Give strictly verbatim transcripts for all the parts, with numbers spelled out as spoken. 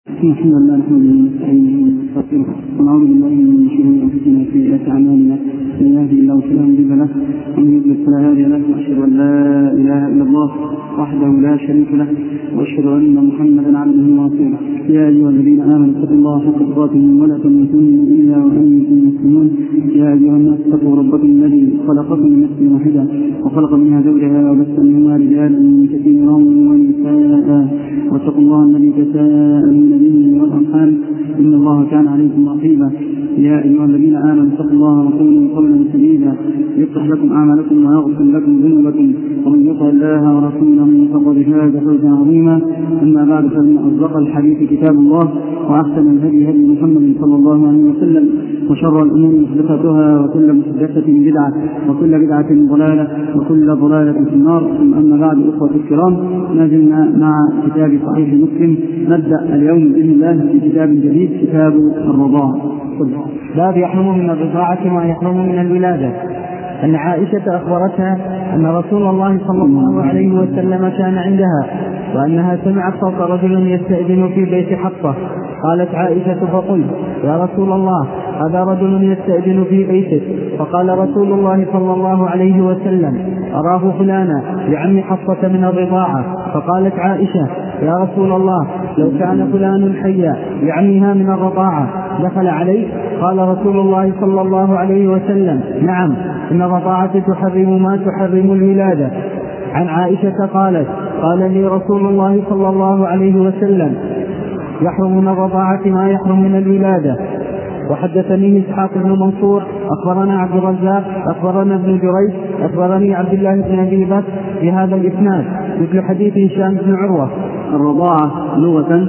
الحمد لله نحمده ونستعينه ونستغفره ونعوذ بالله من شرور انفسنا وسيئات اعمالنا من يهده الله فلا مضل له ومن يضلل فلا هادي له واشهد ان لا اله الا الله وحده لا شريك له واشهد ان محمدا عبده ورسوله. يا ايها الذين امنوا اتقوا الله حق تقاته ولا تموتن الا وانتم مسلمون. يا ايها الناس اتقوا ربكم الذي خلقكم من نفس واحده وخلق منها زوجها وبث منهما رجالا كثيرا ونساء واتقوا الله الذي تساءلون به والارحام ان الله كان عليكم رقيبا. يا ايها الذين امنوا اتقوا الله وقولوا قولا سديدا يصلح لكم اعمالكم ويغفر لكم ذنوبكم ومن يطع الله ورسوله فقد فاز فوزا عظيما. اما بعد فان اصدق الحديث كتاب الله واحسن الهدي هدي محمد صلى الله عليه وسلم وشر الامور محدثاتها وكل محدثه بدعه وكل بدعه ضلاله وكل ضلاله في النار. ثم اما بعد اخوه الكرام، ما زلنا مع كتاب صحيح مسلم. نبدا اليوم باذن الله في كتاب جديد، كتاب الرضاعه. باب يحرم من الرضاعة ما يحرم من الولادة. أن عائشة أخبرتها أن رسول الله صلى الله عليه وسلم كان عندها وأنها سمعت صوت رجل يستأذن في بيت حفصة. قالت عائشة فقلت: يا رسول الله، هذا رجل يستأذن في بيتك. فقال رسول الله صلى الله عليه وسلم: أراه فلانا لعم حفصة من الرضاعة. فقالت عائشة: يا رسول الله، لو كان فلان حيا لعمها من الرضاعة دخل عليه؟ قال رسول الله صلى الله عليه وسلم: نعم، إن الرضاعة تحرم ما تحرم الولادة. عن عائشة قالت: قال لي رسول الله صلى الله عليه وسلم: يحرم من الرضاعة ما يحرم من الولادة. وحدثني إسحاق بن منصور أخبرنا عبد الرزاق أخبرنا ابن جريج أخبرني عبد الله بن أبي بكر بهذا الإسناد مثل حديث هشام بن عروة. الرضاعة لغة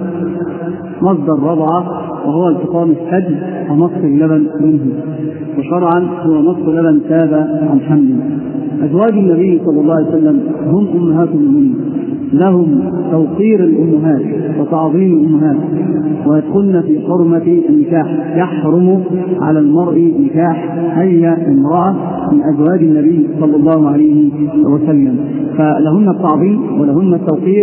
مصدر رضعة، وهو التقام الثدي ومص اللبن منه، وشرعا هو مص لبن تاب عن حمل. أزواج النبي صلى الله عليه وسلم هم أمهات المؤمنين، لهم توقير الأمهات وتعظيم الأمهات، ويدخلن في حرمة النكاح. يحرم على المرء نكاح أي امرأة من أزواج النبي صلى الله عليه وسلم، فلهن التعظيم ولهن التوقير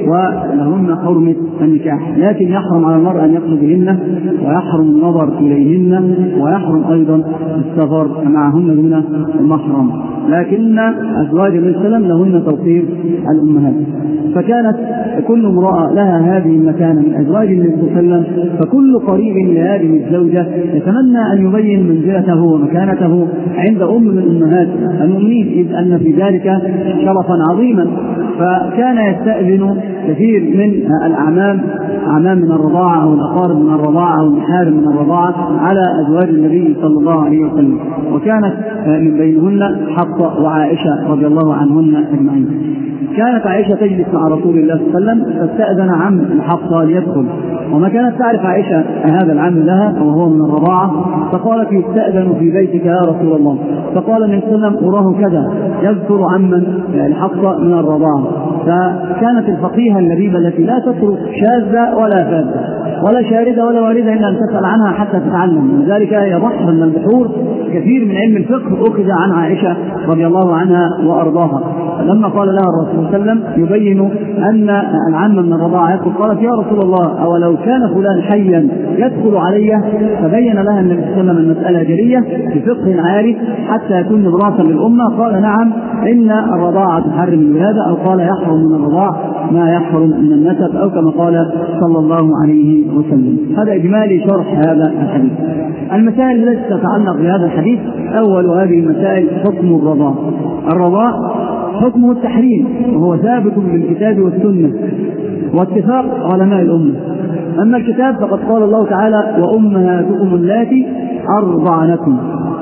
ولهن حرمة النكاح. لكن يحرم على المرء أن يخلو بهن، ويحرم النظر إليهن، ويحرم أيضا السفر معهن دون المحرم. لكن أزواج النبي صلى الله عليه وسلم لهن توقير الأمهات، فكانت كل امرأة لها هذه المكانة من أزواج النبي صلى الله عليه وسلم. فكل قريب لهذه الزوجة يتمنى أن يبين منزلته ومكانته عند أم من أمهات المؤمنين، إذ أن في ذلك شرفا عظيما. فكان يستأذن كثير من الأعمام، أعمام من الرضاعة أو الأقارب من الرضاعة أو المحارم من الرضاعة، على أزواج النبي صلى الله عليه وسلم. وكانت من بينهن حفصة وعائشة رضي الله عنهن أجمعين. كانت عائشة تجلس مع رسول الله صلى الله عليه وسلم، فاستأذن عم حفصة ليدخل، وما كانت تعرف عائشة هذا العم لها وهو من الرضاعة، فقالت: يستأذن في بيتك يا رسول الله. فقال النبي صلى الله عليه وسلم: أراه كذا، يذكر عما لحفصة من الرضاعة. فكانت الفقيهة اللبيبة التي لا تترك شاذة ولا فاذة ولا شاردة ولا واردة إلا أن تسأل عنها حتى تتعلم. لذلك يضح من البحور كثير من علم الفقه أخذ عن عائشة رضي الله عنها وأرضاها. لما قال لها الرسول صلى الله عليه وسلم يبين أن العم من الرضاعة يدخل، قالت: يا رسول الله، أولو كان فلان حيا يدخل علي؟ فبين لها النبي صلى الله عليه وسلم المسألة جرية بفقه عالي حتى يكون نبراسا للأمة. قال: نعم، إن الرضاعة تحرم الولادة، أو قال: يحرم من الرضاعة ما يحرم من النسب، أو كما قال صلى الله عليه وسلم. هذا إجمالي شرح هذا الحديث. المسائل التي تتعلق بهذا الحديث: أول هذه المسائل حكم الرضاعة. الرضاعة حكمه التحريم، وهو ثابت بالكتاب والسنة واتفاق علماء الأمة. أما الكتاب فقد قال الله تعالى: وأمهاتكم اللاتي أرضعنكم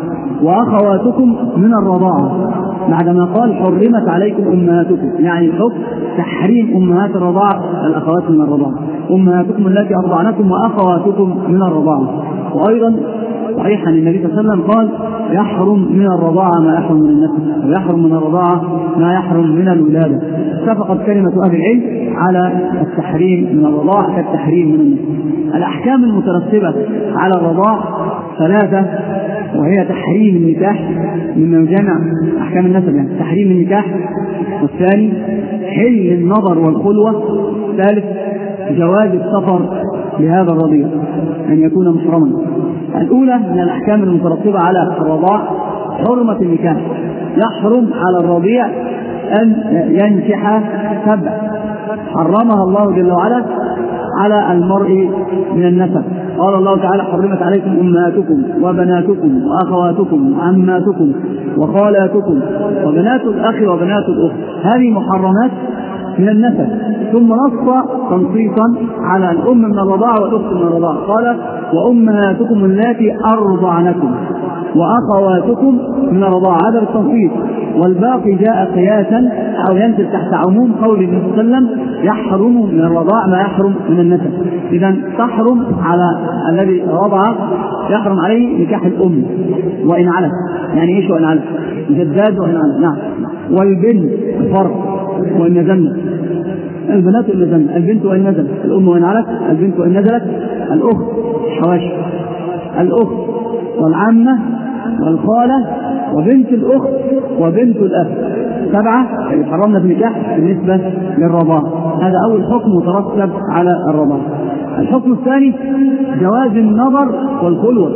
وأخواتكم من الرضاعة، بعدما قال: حرمت عليكم أمهاتكم، يعني الحكم تحريم أمهات الرضاعة الأخوات من الرضاعة. أمهاتكم التي أرضعنكم وأخواتكم من الرضاعة. وأيضا صحيح أن النبي صلى الله عليه وسلم قال: يحرم من الرضاعة ما يحرم من النسب، ويحرم من الرضاعة ما يحرم من الولادة. اتفقت كلمة أهل العلم على التحريم من الرضاعة كالتحريم من النسب. الأحكام المترتبة على الرضاعة ثلاثة، وهي تحريم النكاح من جمع أحكام النسب، يعني تحريم النكاح، والثاني حل النظر والخلوة، الثالث جواز السفر لهذا الرضيع أن يكون محرما. الأولى من الأحكام المترتبة على الرضاع حرمة النكاح. يحرم على الرضيع أن ينكح سبع حرمها الله جل وعلا على المرء من النسب. قال الله تعالى: حرمت عليكم أمهاتكم وبناتكم وأخواتكم وعماتكم وخالاتكم وبنات الأخ وبنات الأخت. هذه محرمات من النسب. ثم نص تنصيصا على الأم من الرضاعة والأخت من الرضاعة، قال: وأمهاتكم اللاتي أرضعنكم وأخواتكم من الرضاعة. هذا بالتنصيص، والباقي جاء قياسا أو ينزل تحت عموم قول النبي صلى الله عليه وسلم: يحرم من الرضاع ما يحرم من النسب. إذا تحرم على الذي رضع، يحرم عليه نكاح الأم وإن علت. يعني إيش وإن علت؟ جداد وإن علت. نعم. والبنت فرق وإن نزلت، البنات وإن نزلت، البنت وإن نزلت، الأم وإن علت، البنت وإن نزلت، الأخت حواشي، الأخت والعمة والخالة وبنت الأخت وبنت الأخ. سبعة حرمنا في النكاح بالنسبة للرضاع. هذا أول حكم مترتب على الرضاع. الحكم الثاني جواز النظر والخلوة.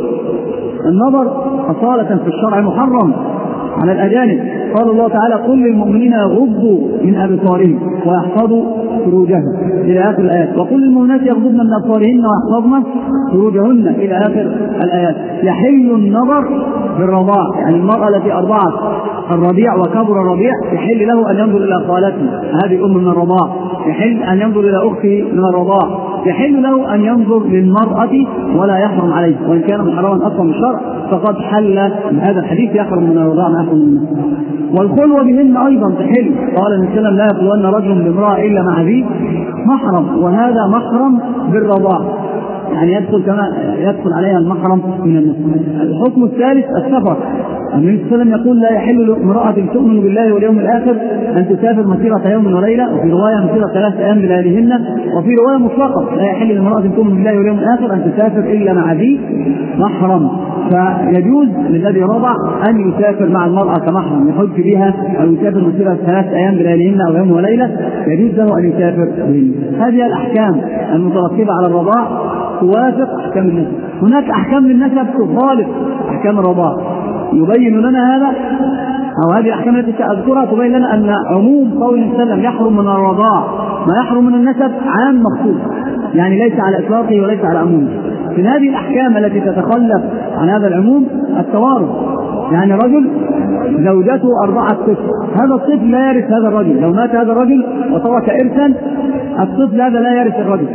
النظر أصالة في الشرع محرم على الأجانب. قال الله تعالى: قل للمؤمنين يغضوا من أبصارهم ويحفظوا فروجهم إلى آخر الآيات. وقل للمؤمنات يغضضن من أبصارهن ويحفظن فروجهن إلى آخر الآيات. يحل النظر بالرضاع، يعني المرأة التي أرضعت الرضيع وكبر الرضيع يحل له أن ينظر إلى خالته، هذه أم من الرضاع، يحل أن ينظر إلى أخته من الرضاع، يحل له أن ينظر للمرأة ولا يحرم عليه، وإن كان محرما أصلا بالشرع فقد حل هذا الحديث: يحرم من الرضاع ما يحرم منه. والخلوة بهن أيضا تحل. قال النبي صلى الله عليه وسلم: لا يخلون رجل بامرأة إلا مع ذي محرم، وهذا محرم بالرضاع، يعني يدخل كما يدخل عليها المحرم من النساء. الحكم الثالث السفر. النبي صلى الله عليه وسلم يقول: لا يحل لامرأة تؤمن بالله واليوم الآخر أن تسافر مسيرة يوم وليلة، وفي رواية مسيرة ثلاثة أيام بلياليهن، وفي رواية مطلقة: لا يحل لامرأة تؤمن بالله واليوم الآخر أن تسافر إلا مع ذي محرم. فيجوز للذي رضع أن يسافر مع المرأة كمحرم، يحج بها أو يسافر مسيرة ثلاثة أيام بلياليهن أو يوم وليلة، يجوز له أن يسافر بهن. هذه الأحكام المترتبة على الرضاع توافق أحكام النسب. هناك أحكام للنسب تخالف أحكام الرضاع. يبين لنا هذا، أو هذه الأحكام التي سأذكرها تبين لنا أن عموم قول النبي صلى الله عليه وسلم: يحرم من الرضاع ما يحرم من النسب عام مخصوص، يعني ليس على إطلاقه وليس على عمومه. من هذه الأحكام التي تتخلف عن هذا العموم التوارث. يعني رجل زوجته أرضعت طفل، هذا الطفل لا يرث هذا الرجل. لو مات هذا الرجل وترك إرثا، الطفل هذا لا يرث الرجل،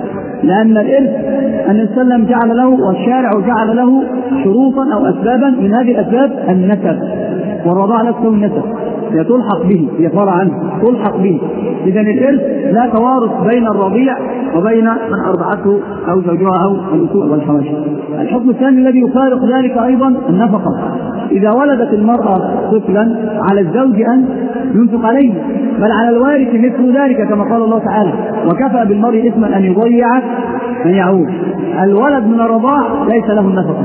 لأن الإرث النبي صلى الله عليه وسلم جعل له والشارع جعل له شروطا أو أسبابا، من هذه الأسباب النسب، والرضاعة لا تساوي النسب، هي تلحق به، هي فرع عنه تلحق به. إذن الإرث لا توارث بين الرضيع وبين من أرضعته أو زوجها أو الأصول والحواشي. الحكم الثاني الذي يفارق ذلك أيضا النفقة. إذا ولدت المرأة طفلا على الزوج أن ينفق عليه، بل على الوارث مثل ذلك، كما قال الله تعالى: وكفى بالمرء إثما أن يضيع من يعود. الولد من الرضاع ليس له النفقة،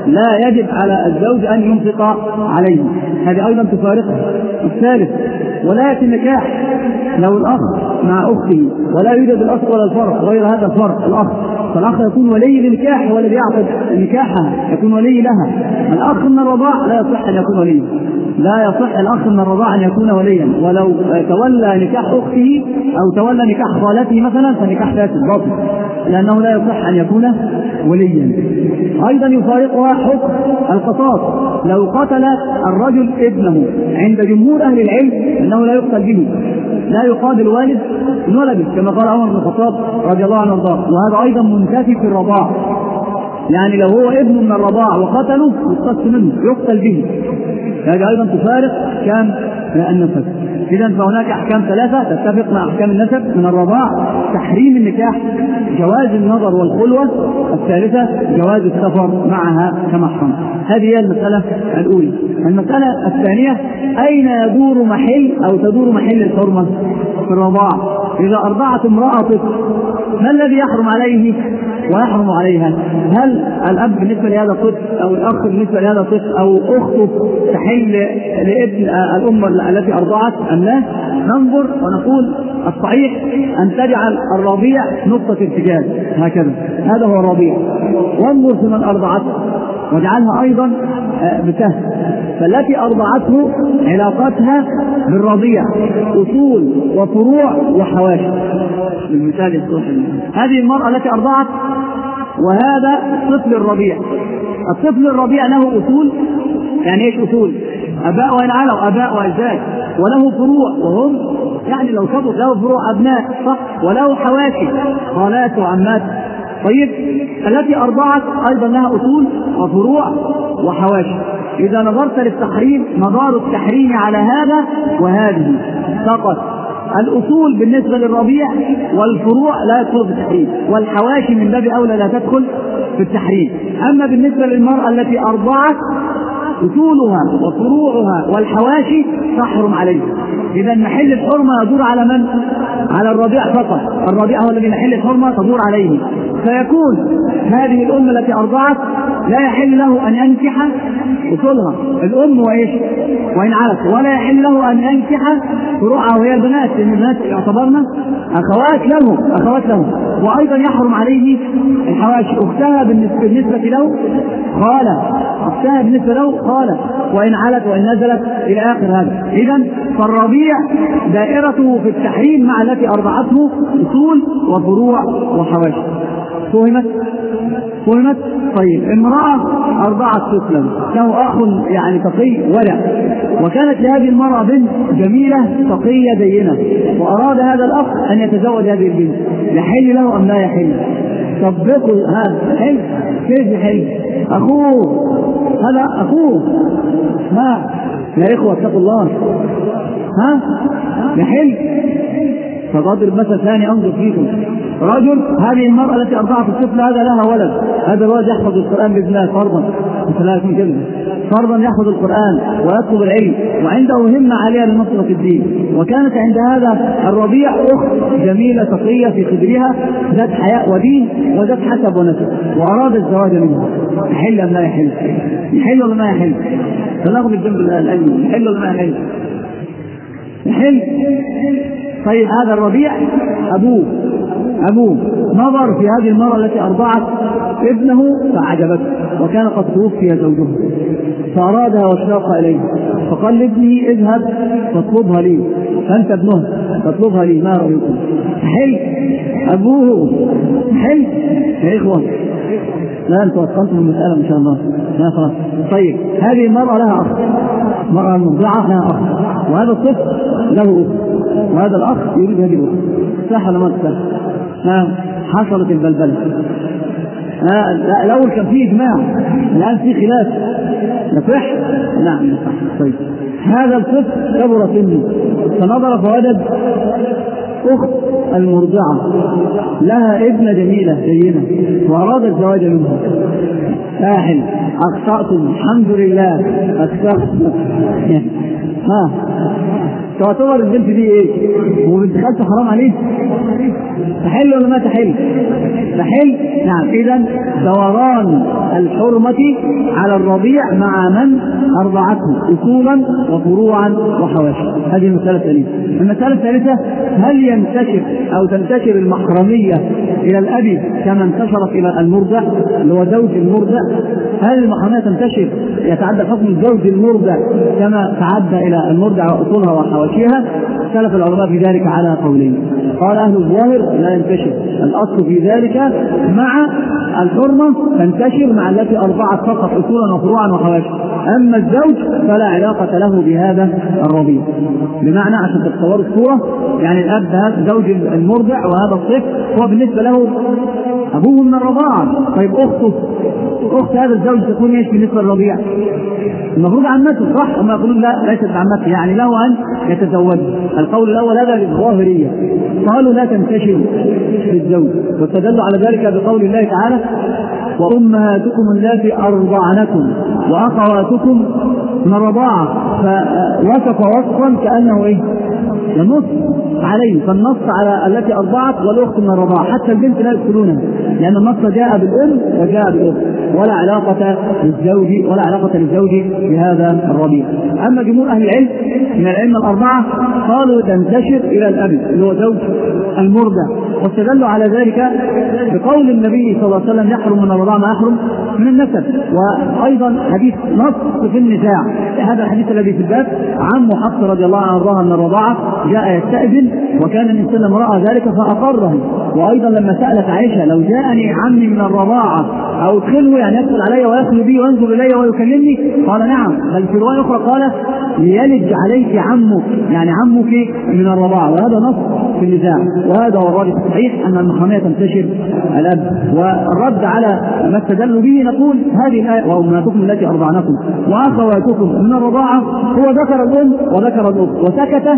لا يجب على الزوج أن ينفق عليه، هذه أيضا تفارقه. الثالث ولاية النكاح. لو الأخ مع أخته ولا يوجد الأصل ولا الفرق غير هذا الفرق، الأخ فالأخ يكون ولي للنكاح، والذي يعقد نكاحها يكون ولي لها. الأخ من الرضاع لا يصح أن يكون وليا، لا يصح الأخ من الرضاع أن يكون وليا، ولو تولى نكاح أخته أو تولى نكاح خالته مثلا فنكاح فاسد باطل، لأنه لا يصح أن يكون وليا. أيضا يفارقها حكم القصاص. لو قتل الرجل ابنه، عند جمهور أهل العلم أنه لا يقتل به، لا يقاد الوالد من ولده، كما قال عمر بن الخطاب رضي الله عنه وارضاه. وهذا أيضا منتفي في الرضاع، يعني لو هو ابن من الرضاع وقتله يقتص منه، يقتل به. هذا أيضا تفارق أحكام النسب. إذن فهناك أحكام ثلاثة تتفق مع أحكام النسب: من الرضاع تحريم النكاح، جواز النظر والخلوة، الثالثة جواز السفر معها كمحرم. هذه هي المسألة الأولى. المسألة الثانية: أين يدور محل أو تدور محل الحرمة في الرضاع؟ إذا أرضعت امرأة طفل، ما الذي يحرم عليه ويحرم عليها؟ هل الأب بالنسبة لهذا الطفل أو الأخ بالنسبة لهذا الطفل أو أخته تحل لابن الأم التي أرضعت أم لا؟ ننظر ونقول الصحيح أن تجعل الرضيع نقطة ارتجاج، هكذا. هذا هو الرضيع. وانظر في من أرضعته واجعلها أيضا بسهل. فالتي أرضعته علاقتها بالرضيع أصول وفروع وحواشي. بالمثال الصحيح هذه المرأة التي أرضعت وهذا الطفل الرضيع. الطفل الرضيع له أصول، يعني ايش أصول؟ أباء وإن علوا أباء وأجداد، وله فروع وهم يعني لو كبر له فروع أبناء صح، وله حواشي خالات وعمات. طيب التي أرضعت أيضا لها أصول وفروع وحواشي. إذا نظرت للتحريم مدار التحريم على هذا وهذه فقط. الأصول بالنسبة للرضيع والفروع لا يدخل في التحريم، والحواشي من باب أولى لا تدخل في التحريم. أما بالنسبة للمرأة التي أرضعت أصولها وفروعها والحواشي تحرم عليه. إذا محل الحرمة يدور على من؟ على الرضيع فقط. الرضيع هو الذي محل الحرمة تدور عليه. فيكون هذه الأم التي أرضعت لا يحل له أن ينكح أصولها الأم وإيش وإن علت، ولا يحل له أن ينكح فروعها وهي البنات، لأن البنات يعتبرن أخوات له أخوات له وأيضا يحرم عليه الحواشي. أختها بالنسبة له خالة، أختها بالنسبة له خالة وإن علت وإن نزلت إلى آخر هذا. إذا فالرضيع دائرته في التحريم مع التي أرضعته أصول وفروع وحواشي. فهمت؟ فهمت؟ طيب امرأة أرضعت طفلا له أخ يعني تقي ورع، وكانت لهذه المرأة بنت جميلة تقية دينة، وأراد هذا الأخ أن يتزوج هذه البنت، يحل له أم لا يحل؟ طبقوا هذا حل. كيف يحل؟ أخوه هذا أخوه ها يا إخوة اتقوا الله ها يحل. فضرب مثل ثاني أنظر فيكم رجل هذه المرأة التي أرضعت الطفل هذا لها ولد، هذا الولد يحفظ القرآن بإذن الله فرضا مثلا يكون كذا فرضا يحفظ القرآن ويطلب العلم وعنده همة عالية لنصرة الدين، وكانت عند هذا الرضيع أخت جميلة تقية في خدرها ذات حياء ودين وذات حسب ونسب، وأراد الزواج منها. يحل أم لا يحل؟ يحل ولا ما يحل؟ فناخذ الجنب الأيمن. يحل ولا ما يحل؟ يحل. طيب هذا الرضيع أبوه أبوه نظر في هذه المرأة التي أرضعت ابنه فعجبته، وكان قد توفي زوجه فأرادها واشتاق إليه، فقال لابنه اذهب تطلبها لي، فأنت ابنه تطلبها لي، ما رأيكم؟ حل أبوه حل يا إخوة. لا أنتوا أتقنتم المسألة إن شاء الله. لا خلاص. طيب هذه المرأة لها أخ، مرأة مرضعة لها أخ، وهذا الطفل له أخ، وهذا الأخ يريد هذه الأخ. صح ولا ما صح؟ ها حصلت البلبلة. ها الأول كان فيه إجماع، الآن فيه خلاف. يصح؟ نعم يصح. طيب هذا الطفل كبر سنه فنظر فوجد أخت المرضعة لها ابنة جميلة زينة وأراد الزواج منها. ساحل أخطأتم الحمد لله أخطأتم. ها تعتبر البنت دي ايه؟ وبنت خالته حرام عليه؟ تحل ولا ما تحل؟ تحل. نعم. إذن دوران الحرمة على الرضيع مع من أرضعته أصولا وفروعا وحواشي. هذه المسألة الثانية. المسألة الثالثة هل ينتشر أو تنتشر المحرمية إلى الأب كما انتشرت إلى المرضع اللي هو زوج المرضع؟ هل المحرمية تنتشر يتعدى حكم الزوج المرضع كما تعدى إلى المرضع وأصولها وحواشيها؟ اختلف العلماء في ذلك على قولين. قال أهل الظاهر لا ينتشر، الأصل في ذلك مع الحرمة تنتشر مع التي أرضعت فقط أصولا وفروعا وحواشي، أما الزوج فلا علاقة له بهذا الرضيع. بمعنى عشان تتصوروا الصورة، يعني الأب هذا زوج المرضع وهذا الطفل هو بالنسبة له أبوه من الرضاعة. طيب أخته أخت هذا الزوج تكون إيش بالنسبة للرضيع؟ المفروض عمته صح؟ هم يقولون لا ليست عمته، يعني له أن يتزوج. القول الأول هذا للظاهرية، قالوا لا تنتشر في الزوج، واستدلوا على ذلك بقول الله تعالى وأمهاتكم اللاتي أرضعنكم وأخواتكم من الرضاعة، فوصف وصفا كأنه إيه؟ النص عليه، فالنص على التي أرضعت والأخت من الرضاعة، حتى البنت لا يدخلونها لأن النص جاء بالأم وجاء بالأخت، ولا علاقة للزوج ولا علاقة للزوج بهذا الرضيع. أما جمهور أهل العلم من العلم الأربعة قالوا تنتشر إلى الأب اللي هو زوج المرضع، واستدلوا على ذلك بقول النبي صلى الله عليه وسلم يحرم من الرضاعة ما يحرم من النسب. وأيضا حديث نص في النساء، هذا الحديث الذي في الباب عم حفصة رضي الله عنها من الرضاعة جاء يستأذن وكان النبي صلى الله عليه وسلم رأى ذلك فأقره. وأيضا لما سألت عائشة لو جاءني عمي من الرضاعة أو خلوي يعني يدخل علي ويخلو بي وينظر إلي ويكلمني قال نعم، بل في رواية أخرى قال ليلج عليك عمك يعني عمك من الرضاعة. وهذا نص في النساء، وهذا هو الراجح الصحيح أن المحرمية تنتشر الأب. والرد على ما استدلوا به نقول هذه الآية وأمهاتكم التي أرضعنكم وأخواتكم من الرضاعة هو ذكر الأم وذكر الأخت وسكت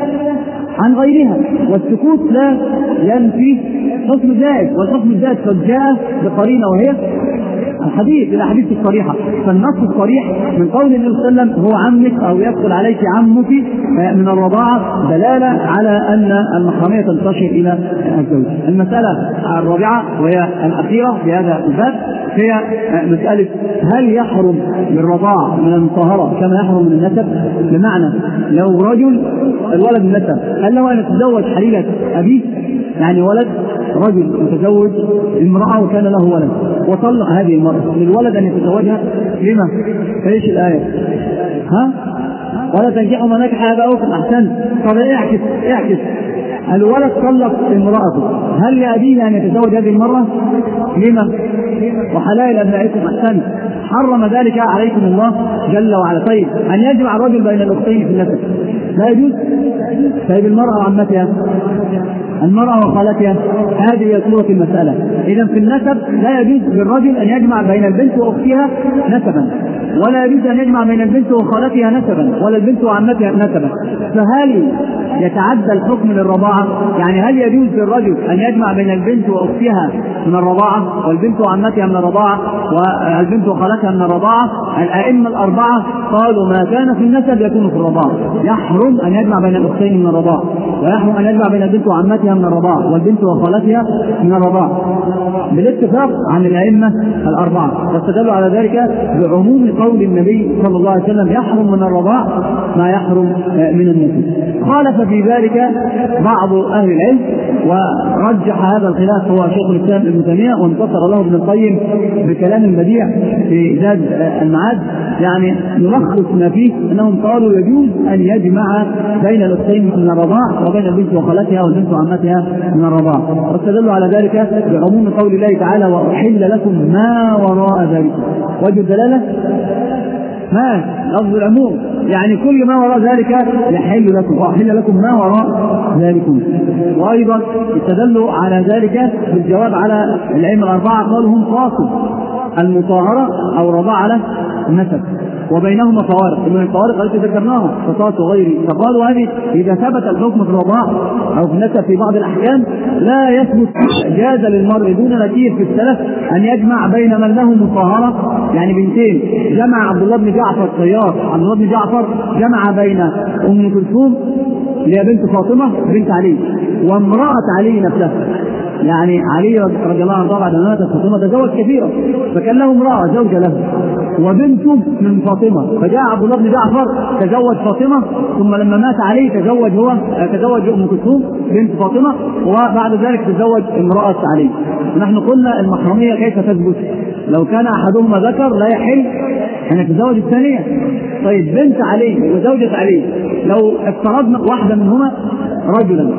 عن غيرها، والسكوت لا ينفي حكم زائد، والحكم الزائد قد جاء بقرينة وهي الحديث الأحاديث الصريحة. فالنص الصريح من قول النبي صلى الله عليه وسلم هو عمك أو يدخل عليك عمك من الرضاعة دلالة على أن المحرمية تنتشر إلى الزوج. المسألة الرابعة وهي الأخيرة في هذا الباب هي مسألة هل يحرم بالرضاعة من المطهرة كما يحرم من النسب؟ بمعنى لو رجل الولد النسب هل له أن يتزوج حليلة أبيه؟ يعني ولد رجل متزوج امرأة وكان له ولد وطلق هذه المرأة للولد أن يتزوجها لما؟ فإيش الآية؟ ها؟ ولا تنجحوا ما نكح آباؤكم أحسن. طب اعكس اعكس الولد طلق امرأته هل لأبيه أن يتزوج هذه المرة؟ لما؟ وحلائل أبنائكم أحسن. حرم ذلك عليكم الله جل وعلا. طيب أن يجمع الرجل بين الأختين في النسب لا يجوز؟ طيب المرأة وعمتها المرأة وخالتها هذه هي صورة المسألة. إذا في النسب لا يجوز للرجل أن يجمع بين البنت وأختها نسبا، ولا يجوز أن يجمع بين البنت وخالتها نسبا، ولا البنت وعمتها نسبا. فهل يتعدى الحكم للرضاعة؟ يعني هل يجوز للرجل أن يجمع بين البنت وأختها من الرضاعة والبنت وعمتها من الرضاعة والبنت وخالتها من الرضاعة؟ الأئمة الأربعة قالوا ما كان في النسب يكون في الرضاعة. يحرم أن يجمع بين الأختين من الرضاعة، ويحرم أن يجمع بين البنت وعمتها من الرضاعة والبنت وخالتها من الرضاعة بالاتفاق عن الأئمة الأربعة. واستدلوا على ذلك بعموم قول النبي صلى الله عليه وسلم يحرم من الرضاعة ما يحرم من النسب. خالف في ذلك بعض أهل العلم ورجح هذا الخلاف هو شيخ الإسلام ابن تيمية، وانتصر له ابن القيم بكلام بديع في زاد المعاد. يعني نلخص ما فيه أنهم قالوا يجوز أن يجمع بين الأختين من الرضاعة وبين البنت وخالتها والبنت وعمتها من الرضاعة. واستدلوا على ذلك بعموم قول الله تعالى وأحل لكم ما وراء ذلك. وجه الدلالة ما لفظ العموم يعني كل ما وراء ذلك يحل لكم، وأحل لكم ما وراء ذلكم. وأيضا استدلوا على ذلك بالجواب على الأئمة الأربعة قالوا هم قاصوا المطهرة أو رضاعة على النسب وبينهما فوارق، من الفوارق التي ذكرناها قصاص وغيره. فقالوا هذه إذا ثبت الحكم في الرضاعة أو في النسب في بعض الأحكام لا يثبت جاز للمرء دون نكير في السلف أن يجمع بين من له مطهرة يعني بنتين. جمع عبد الله بن جعفر الطيار عبد الله بن جعفر جمع بين أم كلثوم اللي هي بنت فاطمة بنت علي وامرأة علي نفسها. يعني علي رضي الله عنه بعد ما ماتت فاطمة تزوج كثيرا فكان له امرأة زوجة له وبنته من فاطمة، فجاء عبد الله بن جعفر تزوج فاطمة ثم لما مات علي تزوج هو تزوج أم كلثوم بنت فاطمة وبعد ذلك تزوج امرأة علي. نحن قلنا المحرمية كيف تثبت؟ لو كان أحدهما ذكر لا يحل أن يتزوج الثانية. طيب بنت علي وزوجة علي لو افترضنا واحدة منهما رجلا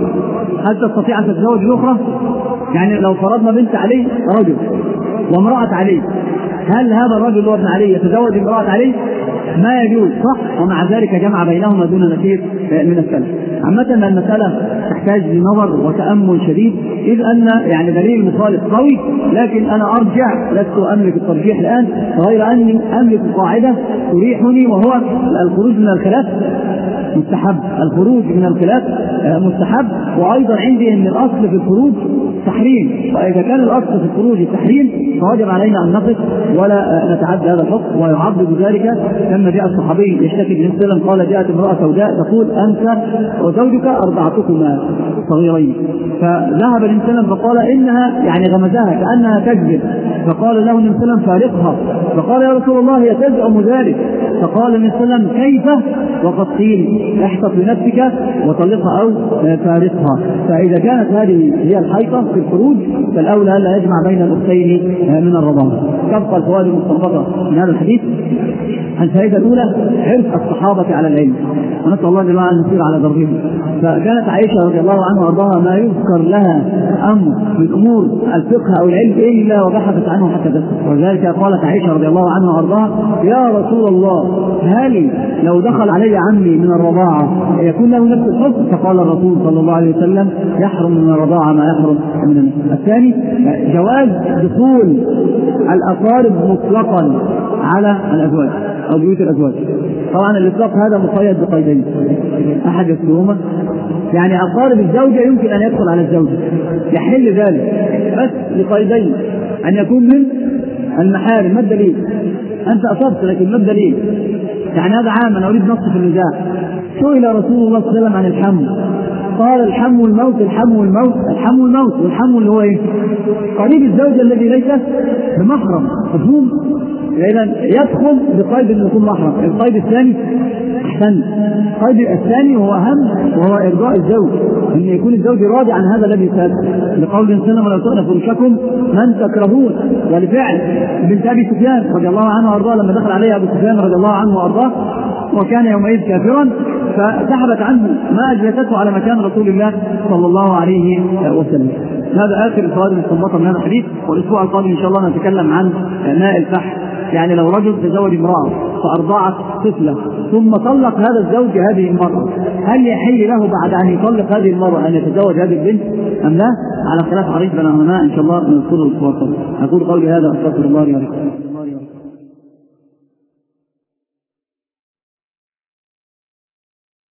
هل تستطيع أن تتزوج الأخرى؟ يعني لو فرضنا بنت علي رجل وامرأة علي هل هذا الرجل هو ابن علي يتزوج امرأة علي؟ ما يجوز صح. ومع ذلك جمع بينهما دون نكير من السلف. عامة المسألة تحتاج لنظر وتأمل شديد إذ أن يعني دليل المخالف قوي، لكن أنا أرجع لست أملك الترجيح الآن غير أني أملك قاعدة تريحني وهو الخروج من الخلاف مستحب. الخروج من الخلاف مستحب. وأيضا عندي أن الأصل في الخروج تحريم، فإذا كان الأصل في الخروج التحريم فواجب علينا أن نقف ولا نتعدى هذا الحكم. ويعضد ذلك لما جاء الصحابي يشتكي بن سلم قال جاءت امرأة سوداء تقول أنت وزوجك أرضعتكما صغيرين، فذهب ابن سلم فقال إنها يعني غمزها كأنها تكذب، فقال له ابن سلم فارقها، فقال يا رسول الله هي تزعم ذلك، فقال ابن سلم كيف وقد قيل احتط لنفسك وطلقها أو فارقها. فإذا كانت هذه هي الحيطة في الخروج فالأولى ألا يجمع بين الأختين من الرضاعة. تبقى الفوائد المستنبطة من هذا الحديث. الفائدة الأولى حرص الصحابة على العلم، ونسأل الله جل وعلا أن نسير على ضربهم. فكانت عائشة رضي الله عنها وارضاها ما يذكر لها أمر من أمور الفقه أو العلم إلا وبحثت عنه حتى تسكت. وذلك قالت عائشة رضي الله عنها وارضاها: يا رسول الله هل لو دخل علي عمي من الرضاعة يكون له نفس الحكم؟ فقال الرسول صلى الله عليه وسلم: يحرم من الرضاعة ما يحرم من النسب. الثاني جواز دخول الأقارب مطلقا على الأزواج أو بيوت الأزواج. طبعا الإطلاق هذا مقيد بقيدين أحد يذكرهما، يعني أقارب الزوجة يمكن أن يدخل على الزوجة يحل ذلك بس لقيدين: أن يكون من المحارم. ما الدليل؟ أنت أصبت لكن ما الدليل؟ يعني هذا عام، أنا أريد نص في النزاع. سئل رسول الله صلى الله عليه وسلم عن الحم قال: الحم والموت. الحم والموت الحم والموت والحم اللي هو ايه؟ قريب الزوجة الذي ليس بمحرم. مفهوم؟ إذن يدخل بقيد أن يكون محرم. القيد الثاني أحسن، القيد الثاني هو أهم وهو إرضاء الزوج، أن يكون الزوج راضي عن هذا الذي فات، لقول الإنسان: ولا تؤن فرشكم من تكرهون. ولفعل بنت أبي سفيان رضي الله عنه وأرضاه لما دخل عليه أبو سفيان رضي الله عنه وأرضاه وكان يومئذ كافرا، فسحبت عنه ما أجلسته على مكان رسول الله صلى الله عليه وسلم. هذا آخر الفوائد المستنبطة من هذا الحديث. والأسبوع القادم إن شاء الله نتكلم عن ماء الفحم، يعني لو رجل تزوج امرأة فأرضعت طفلة ثم طلق هذا الزوج هذه المرأة، هل يحل له بعد أن يطلق هذه المرأة أن يتزوج هذه البنت أم لا؟ على خلاف عريض بين العلماء إن شاء الله نذكره الأسبوع القادم. أقول قولي هذا أستغفر الله لي ولكم.